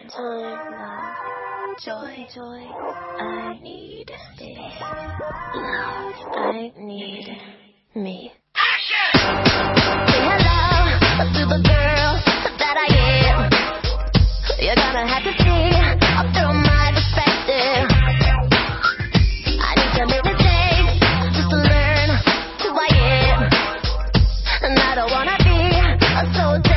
time, love, joy. I need it. Love, I need me. Say hello to the girl that I am. You're gonna have to see through my perspective. I need to make mistakes just to learn who I am. And I don't wanna be so